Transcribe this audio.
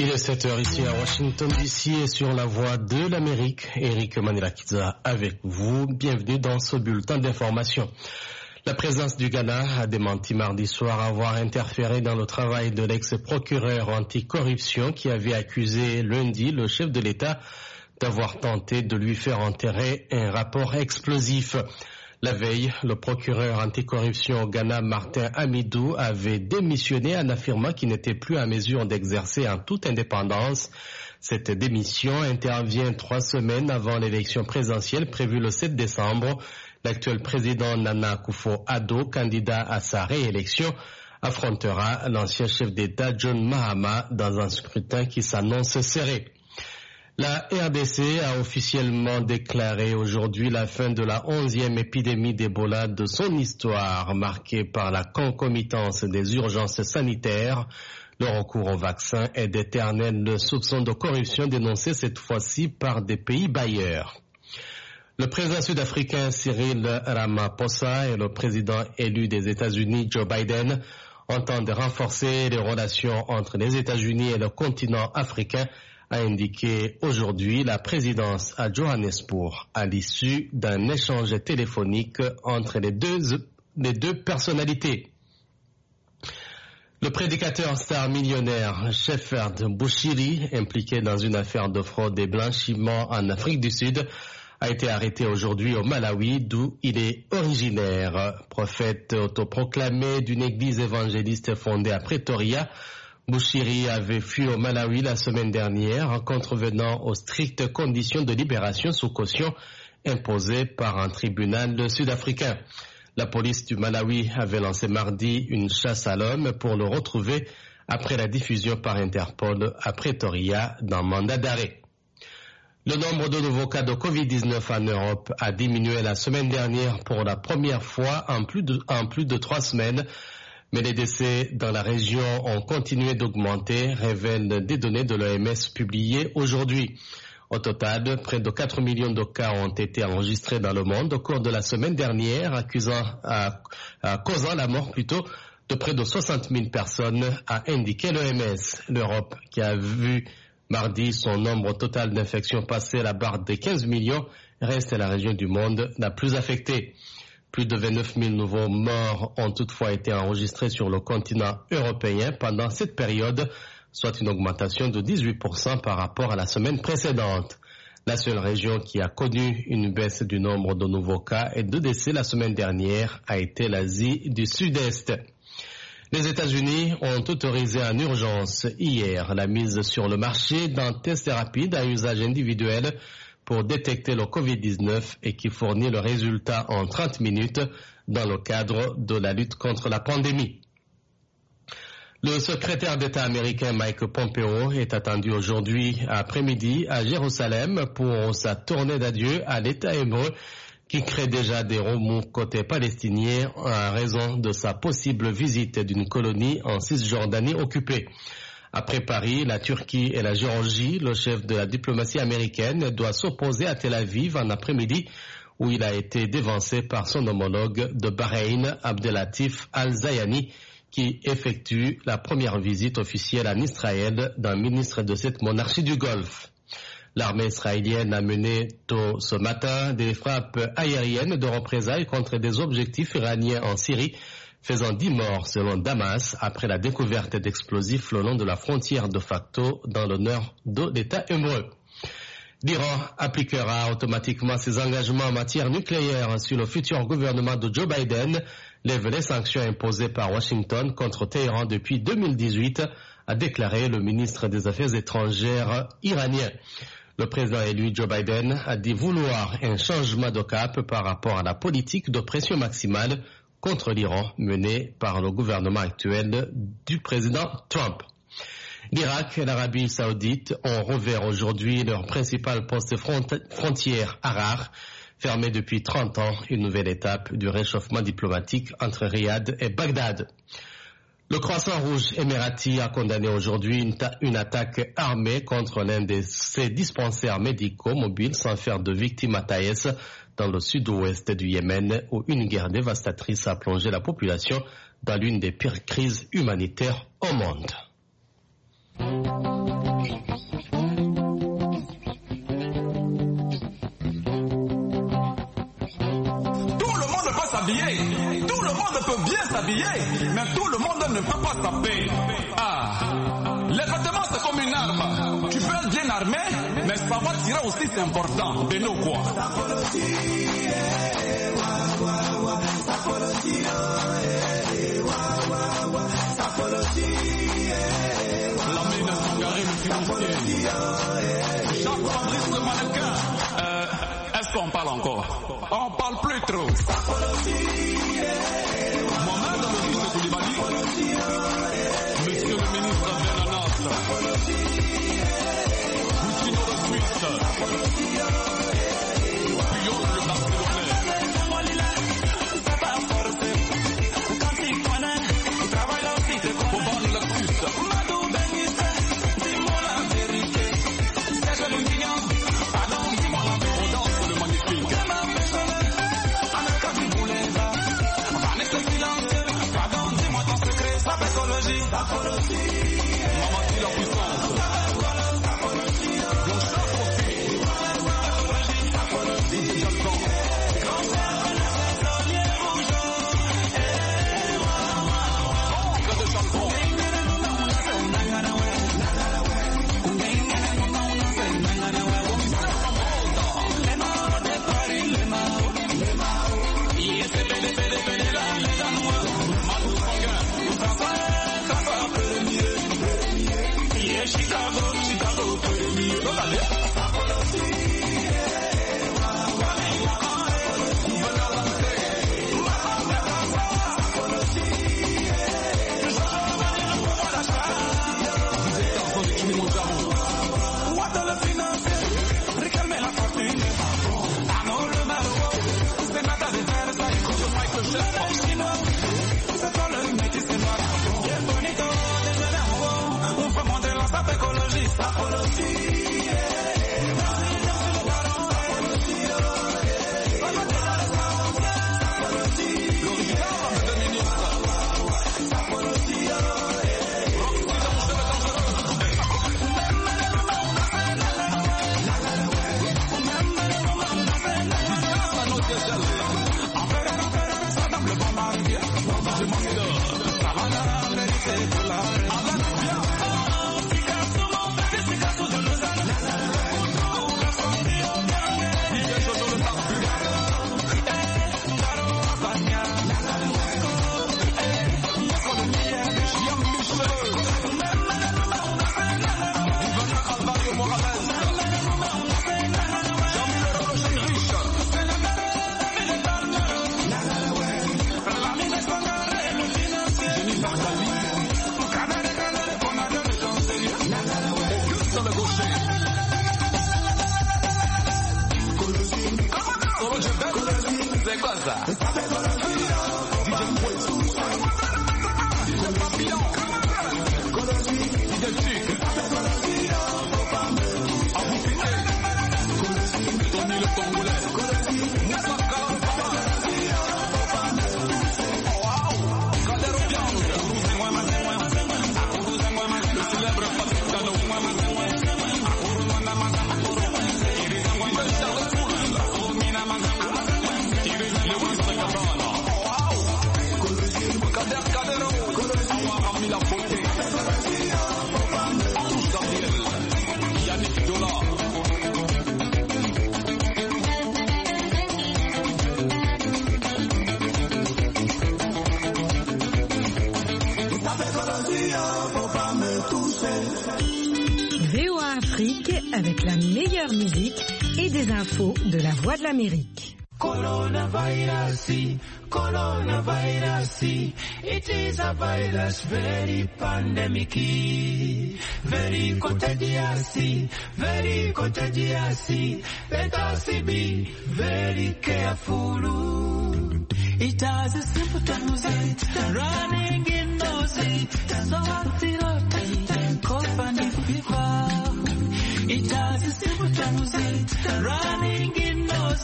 Il est 7h ici à Washington DC et sur la voie de l'Amérique. Eric Manirakiza avec vous. Bienvenue dans ce bulletin d'information. La présence du Ghana a démenti mardi soir avoir interféré dans le travail de l'ex-procureur anticorruption qui avait accusé lundi le chef de l'État d'avoir tenté de lui faire enterrer un rapport explosif. La veille, le procureur anticorruption au Ghana, Martin Amidou, avait démissionné en affirmant qu'il n'était plus en mesure d'exercer en toute indépendance. Cette démission intervient 3 semaines avant l'élection présidentielle prévue le 7 décembre. L'actuel président Nana Akufo-Addo, candidat à sa réélection, affrontera l'ancien chef d'État John Mahama dans un scrutin qui s'annonce serré. La RDC a officiellement déclaré aujourd'hui la fin de la 11e épidémie d'Ebola de son histoire, marquée par la concomitance des urgences sanitaires, le recours au vaccin et d'éternels soupçons de corruption dénoncés cette fois-ci par des pays bailleurs. Le président sud-africain Cyril Ramaphosa et le président élu des États-Unis Joe Biden entendent renforcer les relations entre les États-Unis et le continent africain, a indiqué aujourd'hui la présidence à Johannesburg à l'issue d'un échange téléphonique entre les deux personnalités. Le prédicateur star millionnaire Shepherd Bushiri, impliqué dans une affaire de fraude et blanchiment en Afrique du Sud, a été arrêté aujourd'hui au Malawi, d'où il est originaire. Prophète autoproclamé d'une église évangéliste fondée à Pretoria, Bushiri avait fui au Malawi la semaine dernière en contrevenant aux strictes conditions de libération sous caution imposées par un tribunal sud-africain. La police du Malawi avait lancé mardi une chasse à l'homme pour le retrouver après la diffusion par Interpol à Pretoria d'un mandat d'arrêt. Le nombre de nouveaux cas de Covid-19 en Europe a diminué la semaine dernière pour la première fois en plus de 3 semaines. Mais les décès dans la région ont continué d'augmenter, révèlent des données de l'OMS publiées aujourd'hui. Au total, près de 4 millions de cas ont été enregistrés dans le monde au cours de la semaine dernière, causant la mort de près de 60 000 personnes, a indiqué l'OMS. L'Europe, qui a vu mardi son nombre total d'infections passer la barre des 15 millions, reste la région du monde la plus affectée. Plus de 29 000 nouveaux morts ont toutefois été enregistrés sur le continent européen pendant cette période, soit une augmentation de 18% par rapport à la semaine précédente. La seule région qui a connu une baisse du nombre de nouveaux cas et de décès la semaine dernière a été l'Asie du Sud-Est. Les États-Unis ont autorisé en urgence hier la mise sur le marché d'un test rapide à usage individuel pour détecter le Covid-19 et qui fournit le résultat en 30 minutes dans le cadre de la lutte contre la pandémie. Le secrétaire d'État américain Mike Pompeo est attendu aujourd'hui après-midi à Jérusalem pour sa tournée d'adieu à l'État hébreu qui crée déjà des remous côté palestinien en raison de sa possible visite d'une colonie en Cisjordanie occupée. Après Paris, la Turquie et la Géorgie, le chef de la diplomatie américaine doit s'opposer à Tel Aviv en après-midi où il a été dévancé par son homologue de Bahreïn, Abdelatif Al-Zayani, qui effectue la première visite officielle en Israël d'un ministre de cette monarchie du Golfe. L'armée israélienne a mené tôt ce matin des frappes aériennes de représailles contre des objectifs iraniens en Syrie, faisant 10 morts selon Damas après la découverte d'explosifs le long de la frontière de facto dans le nord de l'État hébreu. L'Iran appliquera automatiquement ses engagements en matière nucléaire si le futur gouvernement de Joe Biden lève les sanctions imposées par Washington contre Téhéran depuis 2018, a déclaré le ministre des Affaires étrangères iranien. Le président élu Joe Biden a dit vouloir un changement de cap par rapport à la politique de pression maximale contre l'Iran menée par le gouvernement actuel du président Trump. L'Irak et l'Arabie saoudite ont rouvert aujourd'hui leur principal poste frontière Harar, fermé depuis 30 ans, une nouvelle étape du réchauffement diplomatique entre Riyad et Bagdad. Le Croissant Rouge émirati a condamné aujourd'hui une attaque armée contre l'un de ses dispensaires médicaux mobiles sans faire de victimes à Taïs, dans le sud-ouest du Yémen, où une guerre dévastatrice a plongé la population dans l'une des pires crises humanitaires au monde. s'habiller. Tout le monde peut bien s'habiller, mais tout le monde ne peut pas taper. Les vêtements c'est comme une arme. Tu peux être bien armé, mais savoir tirer aussi c'est important. De nous quoi. La mine Sangaré financier. Jacques Fabrice le mannequin. Est-ce qu'on parle encore? On parle plus trop. Mohamed le ministre Koulibaly. Monsieur le ministre Benanas. Coutinho de Suisse. Puyol le Barcelonais. Boban le Suisse. Odance le magnifique. Mamati la puissance. Blanchard Profil. Jalban. Oncle de Jalban. Chicago, VOA Afrique avec la meilleure musique et des infos de la Voix de l'Amérique. Coronavirus, it is a virus very pandemic, very contagious, let us be very careful. It has a symptoms, running in nose, sore throat, cough and fever. It has a symptoms, running in nose,